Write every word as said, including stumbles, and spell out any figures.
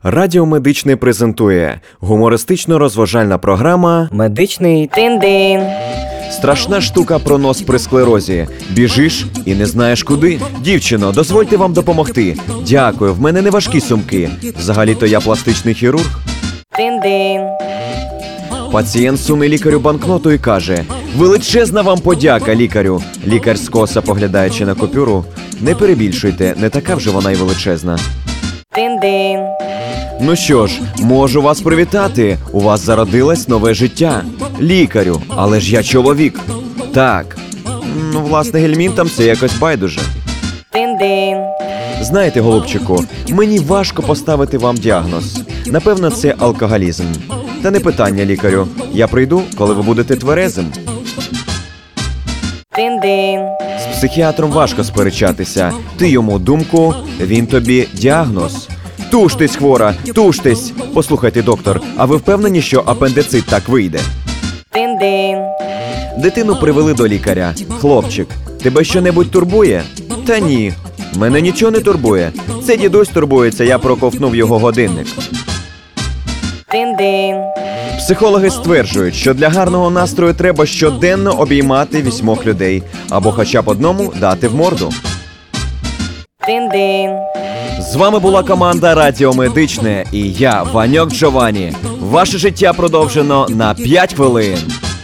Радіо Медичне презентує гумористично-розважальна програма Медичний тин-дин. «Страшна штука про нос при склерозі. Біжиш і не знаєш куди». Дівчино, дозвольте вам допомогти. Дякую, в мене не важкі сумки. Взагалі-то я пластичний хірург. Тин-дин. Пацієнт суне лікарю банкноту і каже: «Величезна вам подяка, лікарю». Лікар скоса, поглядаючи на купюру: «Не перебільшуйте, не така вже вона й величезна». Тин-дин. Ну що ж, можу вас привітати. У вас зародилось нове життя. Лікарю, але ж я чоловік. Так. Ну, власне, гельмінтам це якось байдуже. Тин-дин. Знаєте, голубчику, мені важко поставити вам діагноз. Напевно, це алкоголізм. Та не питання, лікарю. Я прийду, коли ви будете тверезим. Тин-дин. З психіатром важко сперечатися. Ти йому думку, він тобі діагноз. Туштесь, хвора, туштесь. Послухайте, доктор, а ви впевнені, що апендицит так вийде? Тин-дин. Дитину привели до лікаря. Хлопчик, тебе що-небудь турбує? Та ні, мене нічого не турбує. Це дідусь турбується, я проковтнув його годинник. Тин-дин. Психологи стверджують, що для гарного настрою треба щоденно обіймати вісьмох людей. Або хоча б одному дати в морду. Тин-дин. З вами була команда Радіо Медичне і я, Ваньок Джованні. Ваше життя продовжено на п'ять хвилин.